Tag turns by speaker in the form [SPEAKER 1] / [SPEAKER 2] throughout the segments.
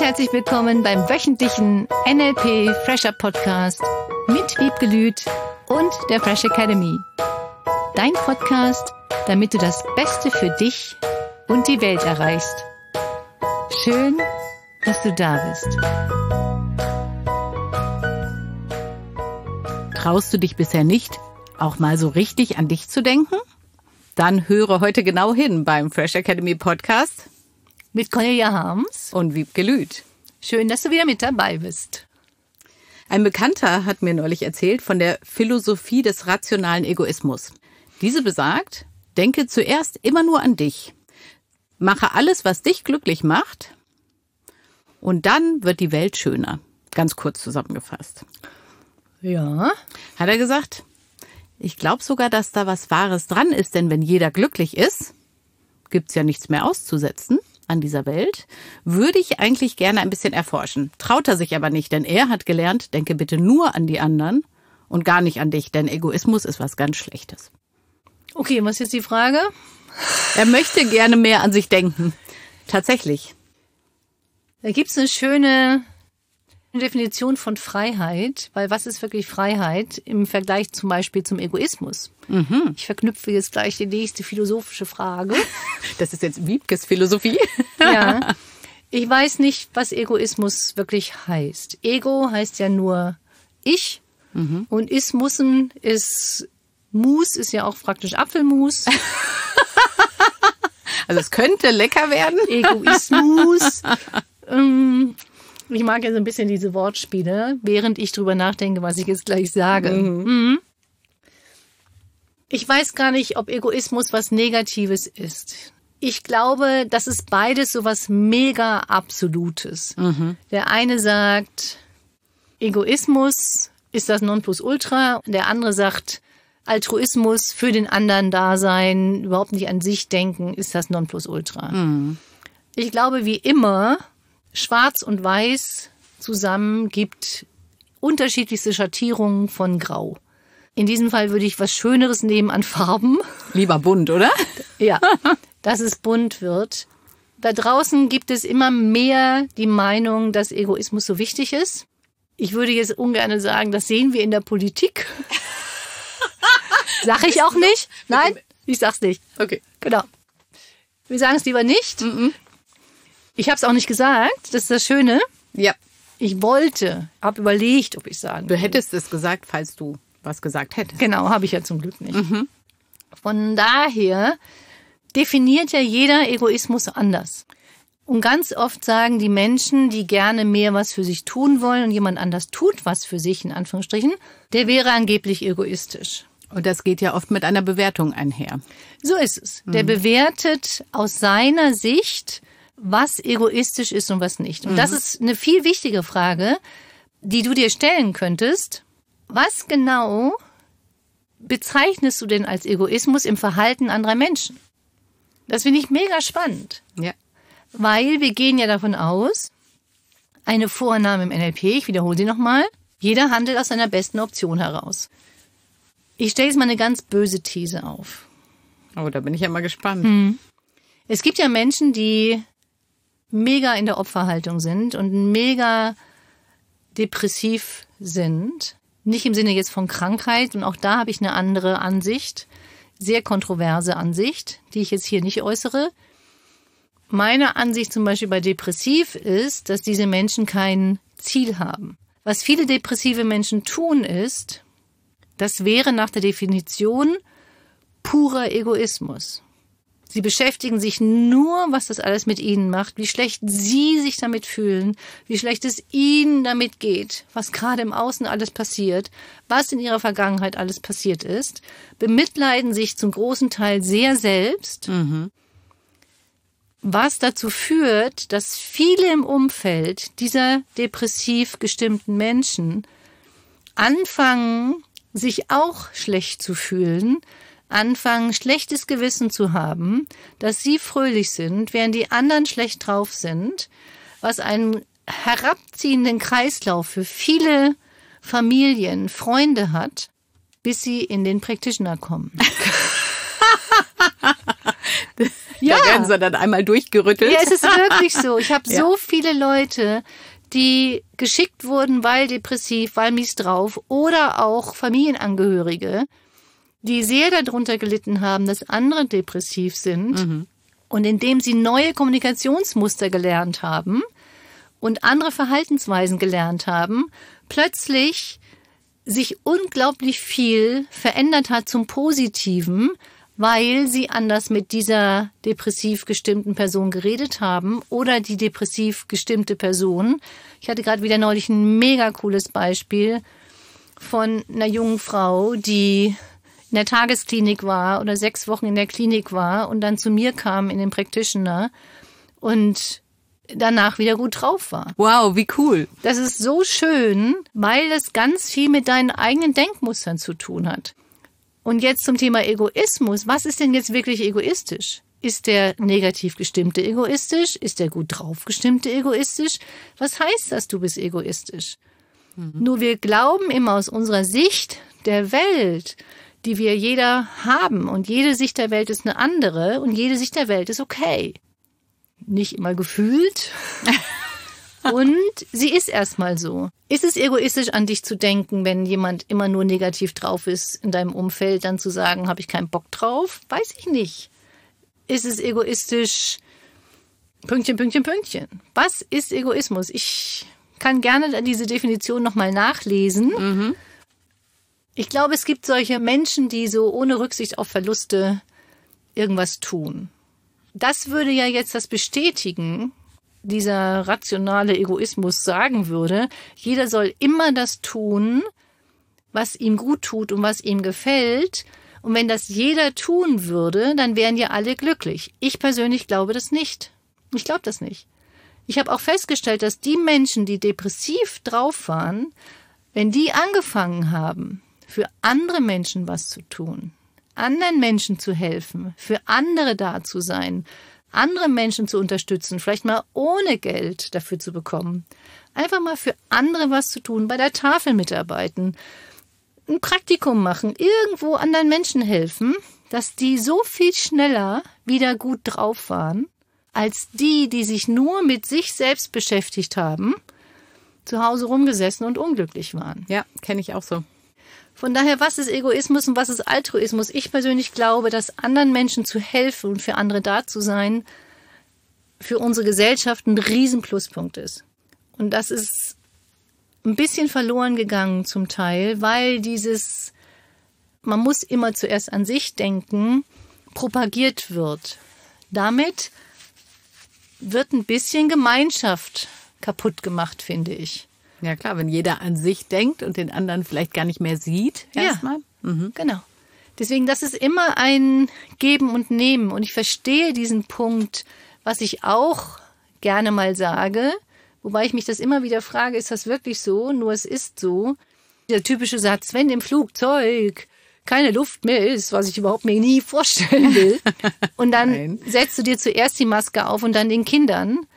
[SPEAKER 1] herzlich willkommen beim wöchentlichen NLP Fresher Podcast mit Wiebke Lüth und der Fresh Academy. Dein Podcast, damit du das Beste für dich und die Welt erreichst. Schön, dass du da bist.
[SPEAKER 2] Traust du dich bisher nicht, auch mal so richtig an dich zu denken? Dann höre heute genau hin beim Fresh Academy Podcast
[SPEAKER 1] Mit Cornelia Harms
[SPEAKER 2] und Wiebke Lüth.
[SPEAKER 1] Schön, dass du wieder mit dabei bist.
[SPEAKER 2] Ein Bekannter hat mir neulich erzählt von der Philosophie des rationalen Egoismus. Diese besagt, denke zuerst immer nur an dich. Mache alles, was dich glücklich macht, und dann wird die Welt schöner. Ganz kurz zusammengefasst.
[SPEAKER 1] Ja.
[SPEAKER 2] Hat er gesagt, ich glaube sogar, dass da was Wahres dran ist, denn wenn jeder glücklich ist, gibt's ja nichts mehr auszusetzen an dieser Welt, würde ich eigentlich gerne ein bisschen erforschen. Traut er sich aber nicht, denn er hat gelernt, denke bitte nur an die anderen und gar nicht an dich, denn Egoismus ist was ganz Schlechtes.
[SPEAKER 1] Okay, was ist jetzt die Frage?
[SPEAKER 2] Er möchte gerne mehr an sich denken. Tatsächlich.
[SPEAKER 1] Da gibt's eine schöne Definition von Freiheit, weil was ist wirklich Freiheit im Vergleich zum Beispiel zum Egoismus? Ich verknüpfe jetzt gleich die nächste philosophische Frage.
[SPEAKER 2] Das ist jetzt Wiebkes Philosophie.
[SPEAKER 1] Ja, ich weiß nicht, was Egoismus wirklich heißt. Ego heißt ja nur ich und Ismussen ist Mus, ist ja auch praktisch Apfelmus.
[SPEAKER 2] Also es könnte lecker werden.
[SPEAKER 1] Egoismus. Ich mag ja so ein bisschen diese Wortspiele, während ich drüber nachdenke, was ich jetzt gleich sage. Ich weiß gar nicht, ob Egoismus was Negatives ist. Ich glaube, das ist beides so was mega Absolutes. Der eine sagt, Egoismus ist das Nonplusultra. Der andere sagt, Altruismus, für den anderen da sein, überhaupt nicht an sich denken, ist das Nonplusultra. Ich glaube, wie immer, Schwarz und Weiß zusammen gibt unterschiedlichste Schattierungen von Grau. In diesem Fall würde ich was Schöneres nehmen an Farben.
[SPEAKER 2] Lieber bunt, oder?
[SPEAKER 1] Ja, dass es bunt wird. Da draußen gibt es immer mehr die Meinung, dass Egoismus so wichtig ist. Ich würde jetzt ungern sagen, das sehen wir in der Politik. Sag ich auch nicht. Nein, ich sag's nicht.
[SPEAKER 2] Okay.
[SPEAKER 1] Genau. Wir sagen es lieber nicht. Ich habe es auch nicht gesagt. Das ist das Schöne.
[SPEAKER 2] Ja.
[SPEAKER 1] Ich habe überlegt, ob ich sagen
[SPEAKER 2] Du hättest es gesagt, falls du was gesagt hättest.
[SPEAKER 1] Genau, habe ich ja zum Glück nicht. Von daher definiert ja jeder Egoismus anders. Und ganz oft sagen die Menschen, die gerne mehr was für sich tun wollen und jemand anders tut was für sich, in Anführungsstrichen, der wäre angeblich egoistisch.
[SPEAKER 2] Und das geht ja oft mit einer Bewertung einher.
[SPEAKER 1] So ist es. Der bewertet aus seiner Sicht, was egoistisch ist und was nicht. Und das ist eine viel wichtige Frage, die du dir stellen könntest. Was genau bezeichnest du denn als Egoismus im Verhalten anderer Menschen? Das finde ich mega spannend.
[SPEAKER 2] Ja.
[SPEAKER 1] Weil wir gehen ja davon aus, eine Vorannahme im NLP, ich wiederhole sie nochmal, jeder handelt aus seiner besten Option heraus. Ich stelle jetzt mal eine ganz böse These auf.
[SPEAKER 2] Oh, da bin ich ja mal gespannt.
[SPEAKER 1] Es gibt ja Menschen, die mega in der Opferhaltung sind und mega depressiv sind. Nicht im Sinne jetzt von Krankheit. Und auch da habe ich eine andere Ansicht. Sehr kontroverse Ansicht, die ich jetzt hier nicht äußere. Meine Ansicht zum Beispiel bei depressiv ist, dass diese Menschen kein Ziel haben. Was viele depressive Menschen tun ist, das wäre nach der Definition purer Egoismus. Sie beschäftigen sich nur, was das alles mit ihnen macht, wie schlecht sie sich damit fühlen, wie schlecht es ihnen damit geht, was gerade im Außen alles passiert, was in ihrer Vergangenheit alles passiert ist, bemitleiden sich zum großen Teil sehr selbst, was dazu führt, dass viele im Umfeld dieser depressiv gestimmten Menschen anfangen, sich auch schlecht zu fühlen, anfangen, schlechtes Gewissen zu haben, dass sie fröhlich sind, während die anderen schlecht drauf sind, was einen herabziehenden Kreislauf für viele Familien, Freunde hat, bis sie in den Practitioner kommen.
[SPEAKER 2] Ja. Da werden sie dann einmal durchgerüttelt.
[SPEAKER 1] Ja, es ist wirklich so. Ich habe so viele Leute, die geschickt wurden, weil depressiv, weil mies drauf oder auch Familienangehörige, die sehr darunter gelitten haben, dass andere depressiv sind und indem sie neue Kommunikationsmuster gelernt haben und andere Verhaltensweisen gelernt haben, plötzlich sich unglaublich viel verändert hat zum Positiven, weil sie anders mit dieser depressiv gestimmten Person geredet haben oder die depressiv gestimmte Person. Ich hatte gerade wieder neulich ein mega cooles Beispiel von einer jungen Frau, die in der Tagesklinik war oder 6 Wochen in der Klinik war und dann zu mir kam in den Practitioner und danach wieder gut drauf war.
[SPEAKER 2] Wow, wie cool.
[SPEAKER 1] Das ist so schön, weil es ganz viel mit deinen eigenen Denkmustern zu tun hat. Und jetzt zum Thema Egoismus. Was ist denn jetzt wirklich egoistisch? Ist der negativ gestimmte egoistisch? Ist der gut drauf gestimmte egoistisch? Was heißt das, du bist egoistisch? Nur wir glauben immer aus unserer Sicht der Welt, die wir jeder haben. Und jede Sicht der Welt ist eine andere und jede Sicht der Welt ist okay. Nicht immer gefühlt. Und sie ist erstmal so. Ist es egoistisch, an dich zu denken, wenn jemand immer nur negativ drauf ist in deinem Umfeld, dann zu sagen, habe ich keinen Bock drauf? Weiß ich nicht. Ist es egoistisch? Pünktchen, Pünktchen, Pünktchen. Was ist Egoismus? Ich kann gerne diese Definition nochmal nachlesen. Ich glaube, es gibt solche Menschen, die so ohne Rücksicht auf Verluste irgendwas tun. Das würde ja jetzt das bestätigen, dieser rationale Egoismus sagen würde, jeder soll immer das tun, was ihm gut tut und was ihm gefällt. Und wenn das jeder tun würde, dann wären ja alle glücklich. Ich persönlich glaube das nicht. Ich glaube das nicht. Ich habe auch festgestellt, dass die Menschen, die depressiv drauf waren, wenn die angefangen haben, für andere Menschen was zu tun, anderen Menschen zu helfen, für andere da zu sein, andere Menschen zu unterstützen, vielleicht mal ohne Geld dafür zu bekommen. Einfach mal für andere was zu tun, bei der Tafel mitarbeiten, ein Praktikum machen, irgendwo anderen Menschen helfen, dass die so viel schneller wieder gut drauf waren, als die, die sich nur mit sich selbst beschäftigt haben, zu Hause rumgesessen und unglücklich waren.
[SPEAKER 2] Ja, kenne ich auch so.
[SPEAKER 1] Von daher, was ist Egoismus und was ist Altruismus? Ich persönlich glaube, dass anderen Menschen zu helfen und für andere da zu sein, für unsere Gesellschaft ein Riesenpluspunkt ist. Und das ist ein bisschen verloren gegangen zum Teil, weil dieses, man muss immer zuerst an sich denken, propagiert wird. Damit wird ein bisschen Gemeinschaft kaputt gemacht, finde ich.
[SPEAKER 2] Ja klar, wenn jeder an sich denkt und den anderen vielleicht gar nicht mehr sieht, erstmal.
[SPEAKER 1] Genau. Deswegen, das ist immer ein Geben und Nehmen. Und ich verstehe diesen Punkt, was ich auch gerne mal sage, wobei ich mich das immer wieder frage, ist das wirklich so? Nur es ist so. Der typische Satz, wenn im Flugzeug keine Luft mehr ist, was ich überhaupt mir nie vorstellen will. Und dann setzt du dir zuerst die Maske auf und dann den Kindern.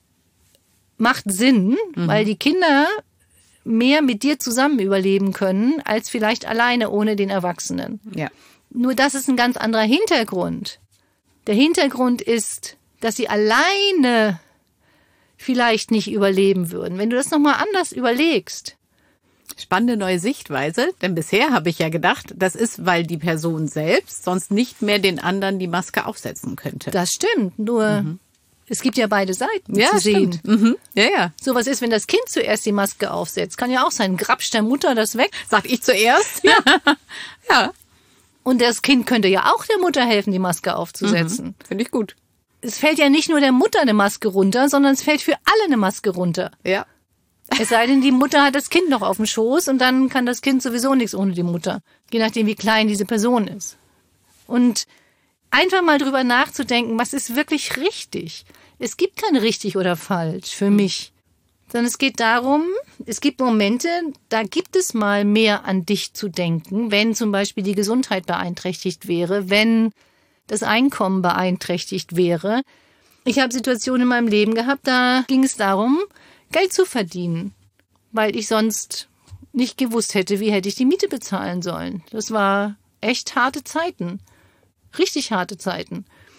[SPEAKER 1] Macht Sinn, weil die Kinder mehr mit dir zusammen überleben können, als vielleicht alleine ohne den Erwachsenen.
[SPEAKER 2] Ja.
[SPEAKER 1] Nur das ist ein ganz anderer Hintergrund. Der Hintergrund ist, dass sie alleine vielleicht nicht überleben würden. Wenn du das nochmal anders überlegst.
[SPEAKER 2] Spannende neue Sichtweise, denn bisher habe ich ja gedacht, das ist, weil die Person selbst sonst nicht mehr den anderen die Maske aufsetzen könnte.
[SPEAKER 1] Das stimmt, nur es gibt ja beide Seiten
[SPEAKER 2] Ja,
[SPEAKER 1] zu sehen.
[SPEAKER 2] stimmt. Ja, ja.
[SPEAKER 1] So was ist, wenn das Kind zuerst die Maske aufsetzt. Kann ja auch sein, grapscht der Mutter das weg.
[SPEAKER 2] Sag ich zuerst?
[SPEAKER 1] Ja.
[SPEAKER 2] Ja.
[SPEAKER 1] Und das Kind könnte ja auch der Mutter helfen, die Maske aufzusetzen.
[SPEAKER 2] Finde ich gut.
[SPEAKER 1] Es fällt ja nicht nur der Mutter eine Maske runter, sondern es fällt für alle eine Maske runter.
[SPEAKER 2] Ja.
[SPEAKER 1] Es sei denn, die Mutter hat das Kind noch auf dem Schoß und dann kann das Kind sowieso nichts ohne die Mutter. Je nachdem, wie klein diese Person ist. Und einfach mal drüber nachzudenken, was ist wirklich richtig. Es gibt kein richtig oder falsch für mich. Sondern es geht darum, es gibt Momente, da gibt es mal mehr an dich zu denken, wenn zum Beispiel die Gesundheit beeinträchtigt wäre, wenn das Einkommen beeinträchtigt wäre. Ich habe Situationen in meinem Leben gehabt, da ging es darum, Geld zu verdienen, weil ich sonst nicht gewusst hätte, wie hätte ich die Miete bezahlen sollen. Das war echt harte Zeiten, richtig harte Zeiten.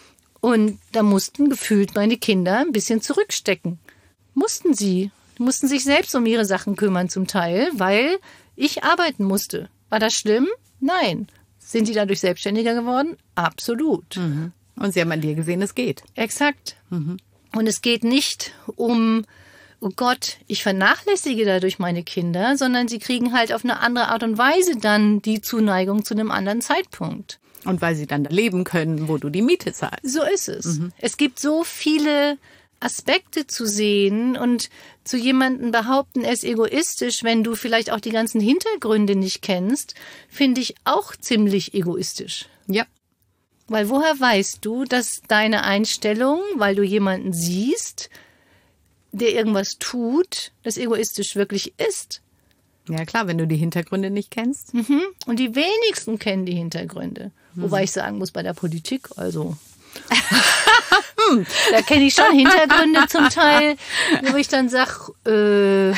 [SPEAKER 1] Und da mussten gefühlt meine Kinder ein bisschen zurückstecken. Mussten sie. Die mussten sich selbst um ihre Sachen kümmern zum Teil, weil ich arbeiten musste. War das schlimm? Nein. Sind sie dadurch selbstständiger geworden? Absolut.
[SPEAKER 2] Mhm. Und sie haben an dir gesehen, es geht.
[SPEAKER 1] Exakt. Mhm. Und es geht nicht um, oh Gott, ich vernachlässige dadurch meine Kinder, sondern sie kriegen halt auf eine andere Art und Weise dann die Zuneigung zu einem anderen Zeitpunkt.
[SPEAKER 2] Und weil sie dann leben können, wo du die Miete zahlst.
[SPEAKER 1] So ist es. Mhm. Es gibt so viele Aspekte zu sehen und zu jemandem behaupten, er ist egoistisch, wenn du vielleicht auch die ganzen Hintergründe nicht kennst, finde ich auch ziemlich egoistisch.
[SPEAKER 2] Ja.
[SPEAKER 1] Weil woher weißt du, dass deine Einstellung, weil du jemanden siehst, der irgendwas tut, das egoistisch wirklich ist?
[SPEAKER 2] Ja klar, wenn du die Hintergründe nicht kennst.
[SPEAKER 1] Mhm. Und die wenigsten kennen die Hintergründe. Wobei ich sagen muss, bei der Politik, also da kenne ich schon Hintergründe zum Teil, wo ich dann sage,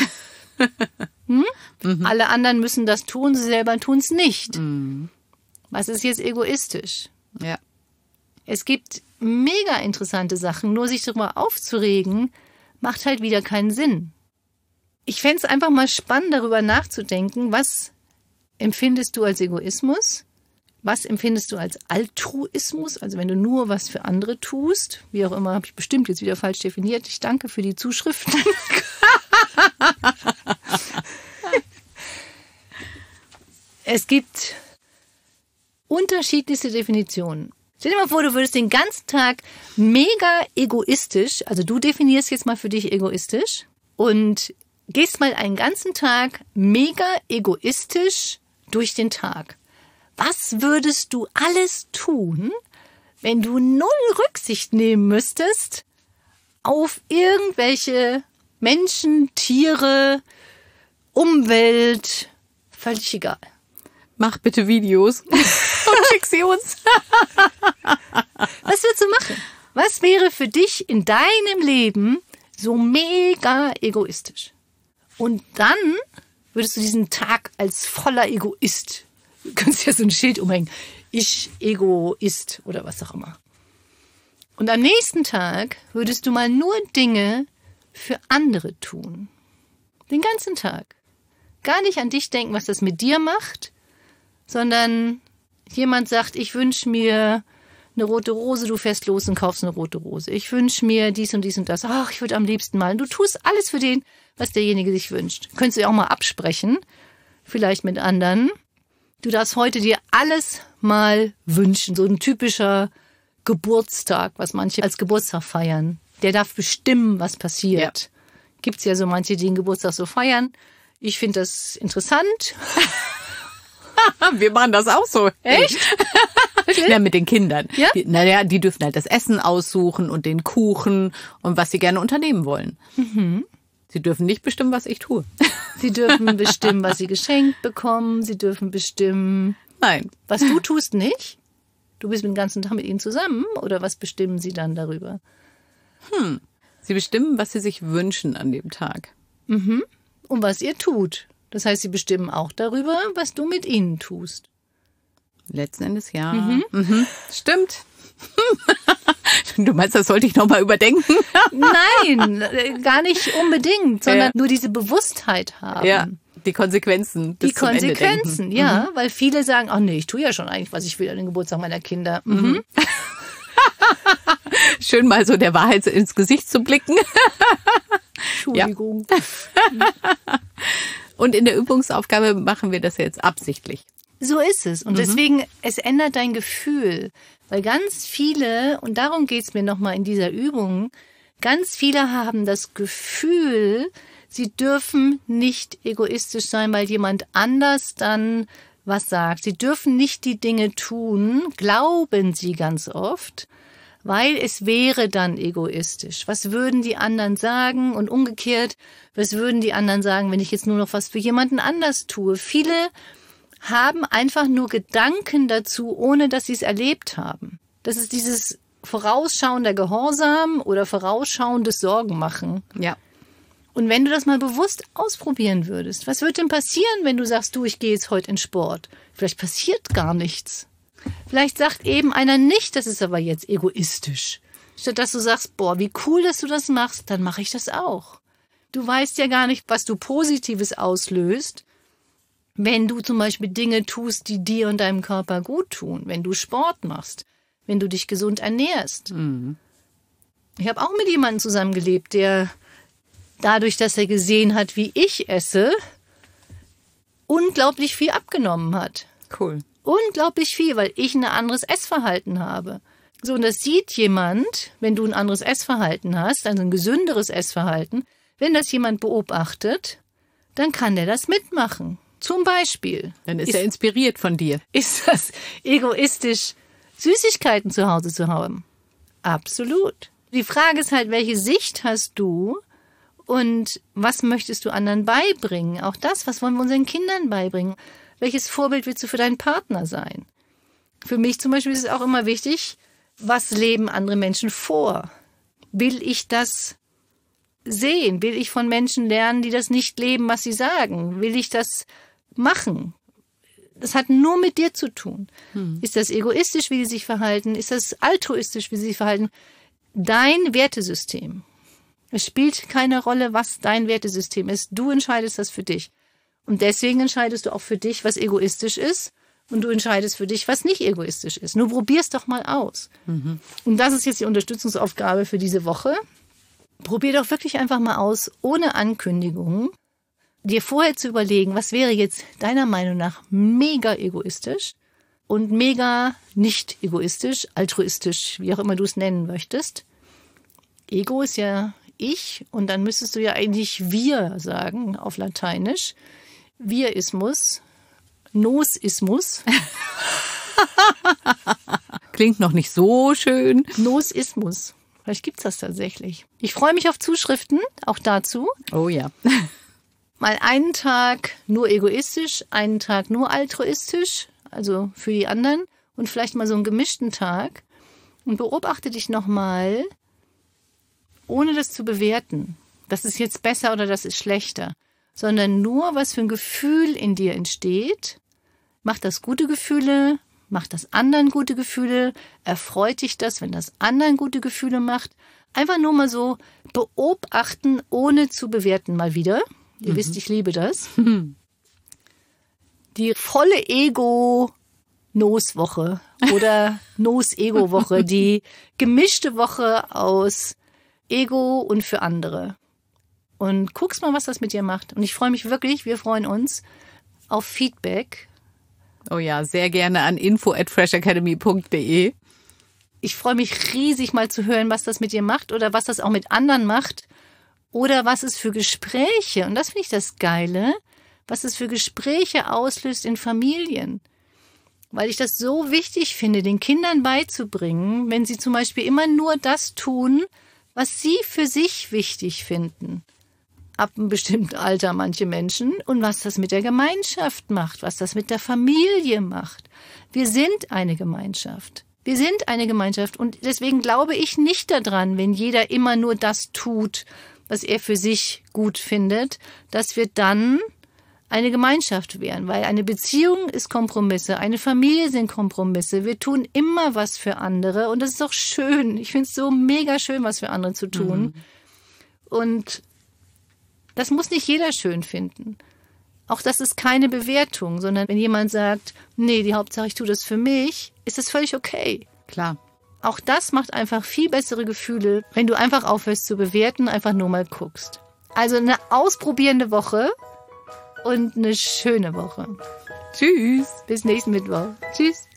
[SPEAKER 1] alle anderen müssen das tun, sie selber tun es nicht. Mhm. Was ist jetzt egoistisch?
[SPEAKER 2] Ja.
[SPEAKER 1] Es gibt mega interessante Sachen, nur sich darüber aufzuregen, macht halt wieder keinen Sinn. Ich fände es einfach mal spannend, darüber nachzudenken, was empfindest du als Egoismus? Was empfindest du als Altruismus? Also wenn du nur was für andere tust, wie auch immer, habe ich bestimmt jetzt wieder falsch definiert. Ich danke für die Zuschriften. Es gibt unterschiedlichste Definitionen. Stell dir mal vor, du würdest den ganzen Tag mega egoistisch, also du definierst jetzt mal für dich egoistisch und gehst mal einen ganzen Tag mega egoistisch durch den Tag. Was würdest du alles tun, wenn du null Rücksicht nehmen müsstest auf irgendwelche Menschen, Tiere, Umwelt, völlig egal.
[SPEAKER 2] Mach bitte Videos und schick sie uns.
[SPEAKER 1] Was würdest du machen? Was wäre für dich in deinem Leben so mega egoistisch? Und dann würdest du diesen Tag als voller Egoist, du könntest ja so ein Schild umhängen, ich Egoist oder was auch immer. Und am nächsten Tag würdest du mal nur Dinge für andere tun. Den ganzen Tag. Gar nicht an dich denken, was das mit dir macht, sondern jemand sagt, ich wünsche mir eine rote Rose, du fährst los und kaufst eine rote Rose. Ich wünsche mir dies und dies und das. Ach, ich würde am liebsten mal. Du tust alles für den, was derjenige sich wünscht. Könntest du ja auch mal absprechen, vielleicht mit anderen. Du darfst heute dir alles mal wünschen. So ein typischer Geburtstag, was manche als Geburtstag feiern. Der darf bestimmen, was passiert. Ja. Gibt's ja so manche, die den Geburtstag so feiern. Ich finde das interessant.
[SPEAKER 2] Wir machen das auch so.
[SPEAKER 1] Echt?
[SPEAKER 2] Ja, mit den Kindern.
[SPEAKER 1] Ja?
[SPEAKER 2] Die dürfen halt das Essen aussuchen und den Kuchen und was sie gerne unternehmen wollen. Mhm. Sie dürfen nicht bestimmen, was ich tue.
[SPEAKER 1] Sie dürfen bestimmen, was sie geschenkt bekommen. Sie dürfen bestimmen,
[SPEAKER 2] nein,
[SPEAKER 1] was du tust, nicht. Du bist den ganzen Tag mit ihnen zusammen oder was bestimmen sie dann darüber?
[SPEAKER 2] Sie bestimmen, was sie sich wünschen an dem Tag.
[SPEAKER 1] Mhm. Und was ihr tut. Das heißt, sie bestimmen auch darüber, was du mit ihnen tust.
[SPEAKER 2] Letzten Endes ja. Mhm. Stimmt. Du meinst, das sollte ich nochmal überdenken?
[SPEAKER 1] Nein, gar nicht unbedingt, sondern nur diese Bewusstheit haben.
[SPEAKER 2] Ja, die Konsequenzen.
[SPEAKER 1] Die Konsequenzen, ja, weil viele sagen, ach nee, ich tue ja schon eigentlich, was ich will an den Geburtstag meiner Kinder. Mhm.
[SPEAKER 2] Schön mal so der Wahrheit ins Gesicht zu blicken.
[SPEAKER 1] Entschuldigung.
[SPEAKER 2] Ja. Und in der Übungsaufgabe machen wir das jetzt absichtlich.
[SPEAKER 1] So ist es. Und deswegen, es ändert dein Gefühl. Weil ganz viele, und darum geht's mir nochmal in dieser Übung, ganz viele haben das Gefühl, sie dürfen nicht egoistisch sein, weil jemand anders dann was sagt. Sie dürfen nicht die Dinge tun, glauben sie ganz oft, weil es wäre dann egoistisch. Was würden die anderen sagen? Und umgekehrt, was würden die anderen sagen, wenn ich jetzt nur noch was für jemanden anders tue? Viele haben einfach nur Gedanken dazu, ohne dass sie es erlebt haben. Das ist dieses vorausschauender Gehorsam oder vorausschauendes Sorgenmachen.
[SPEAKER 2] Ja.
[SPEAKER 1] Und wenn du das mal bewusst ausprobieren würdest, was wird denn passieren, wenn du sagst, du, ich gehe jetzt heute in Sport? Vielleicht passiert gar nichts. Vielleicht sagt eben einer nicht, das ist aber jetzt egoistisch. Statt dass du sagst, boah, wie cool, dass du das machst, dann mache ich das auch. Du weißt ja gar nicht, was du Positives auslöst, wenn du zum Beispiel Dinge tust, die dir und deinem Körper gut tun, wenn du Sport machst, wenn du dich gesund ernährst. Mhm. Ich habe auch mit jemandem zusammengelebt, der dadurch, dass er gesehen hat, wie ich esse, unglaublich viel abgenommen hat.
[SPEAKER 2] Cool.
[SPEAKER 1] Unglaublich viel, weil ich ein anderes Essverhalten habe. So, und das sieht jemand, wenn du ein anderes Essverhalten hast, also ein gesünderes Essverhalten, wenn das jemand beobachtet, dann kann der das mitmachen. Zum Beispiel.
[SPEAKER 2] Dann ist er inspiriert von dir.
[SPEAKER 1] Ist das egoistisch, Süßigkeiten zu Hause zu haben? Absolut. Die Frage ist halt, welche Sicht hast du und was möchtest du anderen beibringen? Auch das, was wollen wir unseren Kindern beibringen? Welches Vorbild willst du für deinen Partner sein? Für mich zum Beispiel ist es auch immer wichtig, was leben andere Menschen vor? Will ich das sehen? Will ich von Menschen lernen, die das nicht leben, was sie sagen? Will ich das machen? Das hat nur mit dir zu tun. Ist das egoistisch, wie sie sich verhalten? Ist das altruistisch, wie sie sich verhalten? Dein Wertesystem. Es spielt keine Rolle, was dein Wertesystem ist. Du entscheidest das für dich. Und deswegen entscheidest du auch für dich, was egoistisch ist. Und du entscheidest für dich, was nicht egoistisch ist. Nur probier's doch mal aus. Mhm. Und das ist jetzt die Unterstützungsaufgabe für diese Woche. Probier doch wirklich einfach mal aus, ohne Ankündigung, dir vorher zu überlegen, was wäre jetzt deiner Meinung nach mega egoistisch und mega nicht egoistisch, altruistisch, wie auch immer du es nennen möchtest. Ego ist ja ich und dann müsstest du ja eigentlich wir sagen auf Lateinisch. Virismus, Nosismus.
[SPEAKER 2] Klingt noch nicht so schön.
[SPEAKER 1] Nosismus. Vielleicht gibt's das tatsächlich. Ich freue mich auf Zuschriften, auch dazu.
[SPEAKER 2] Oh ja.
[SPEAKER 1] Mal einen Tag nur egoistisch, einen Tag nur altruistisch, also für die anderen. Und vielleicht mal so einen gemischten Tag. Und beobachte dich nochmal, ohne das zu bewerten. Das ist jetzt besser oder das ist schlechter. Sondern nur, was für ein Gefühl in dir entsteht. Macht das gute Gefühle? Macht das anderen gute Gefühle? Erfreut dich das, wenn das anderen gute Gefühle macht? Einfach nur mal so beobachten, ohne zu bewerten mal wieder. Ihr wisst, ich liebe das. Die volle Ego-Nos-Woche oder Nos-Ego-Woche. Die gemischte Woche aus Ego und für andere. Und guckst mal, was das mit dir macht. Und ich freue mich wirklich, wir freuen uns auf Feedback.
[SPEAKER 2] Oh ja, sehr gerne an info@freshacademy.de.
[SPEAKER 1] Ich freue mich riesig mal zu hören, was das mit dir macht oder was das auch mit anderen macht oder was es für Gespräche, und das finde ich das Geile, was es für Gespräche auslöst in Familien. Weil ich das so wichtig finde, den Kindern beizubringen, wenn sie zum Beispiel immer nur das tun, was sie für sich wichtig finden. Ab einem bestimmten Alter manche Menschen und was das mit der Gemeinschaft macht, was das mit der Familie macht. Wir sind eine Gemeinschaft. Wir sind eine Gemeinschaft und deswegen glaube ich nicht daran, wenn jeder immer nur das tut, was er für sich gut findet, dass wir dann eine Gemeinschaft wären, weil eine Beziehung ist Kompromisse, eine Familie sind Kompromisse. Wir tun immer was für andere und das ist auch schön. Ich finde es so mega schön, was für andere zu tun. Und das muss nicht jeder schön finden. Auch das ist keine Bewertung, sondern wenn jemand sagt, nee, die Hauptsache ich tue das für mich, ist das völlig okay.
[SPEAKER 2] Klar.
[SPEAKER 1] Auch das macht einfach viel bessere Gefühle, wenn du einfach aufhörst zu bewerten, einfach nur mal guckst. Also eine ausprobierende Woche und eine schöne Woche.
[SPEAKER 2] Tschüss.
[SPEAKER 1] Bis nächsten Mittwoch. Tschüss.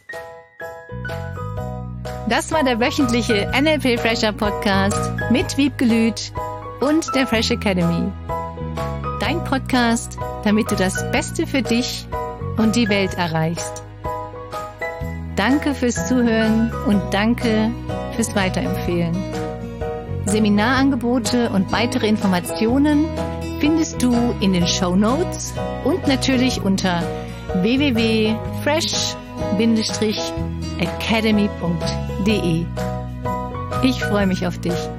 [SPEAKER 1] Das war der wöchentliche NLP Fresher Podcast mit Wiebke Lüth und der Fresh Academy. Dein Podcast, damit du das Beste für dich und die Welt erreichst. Danke fürs Zuhören und danke fürs Weiterempfehlen. Seminarangebote und weitere Informationen findest du in den Shownotes und natürlich unter www.fresh-academy.de. Ich freue mich auf dich.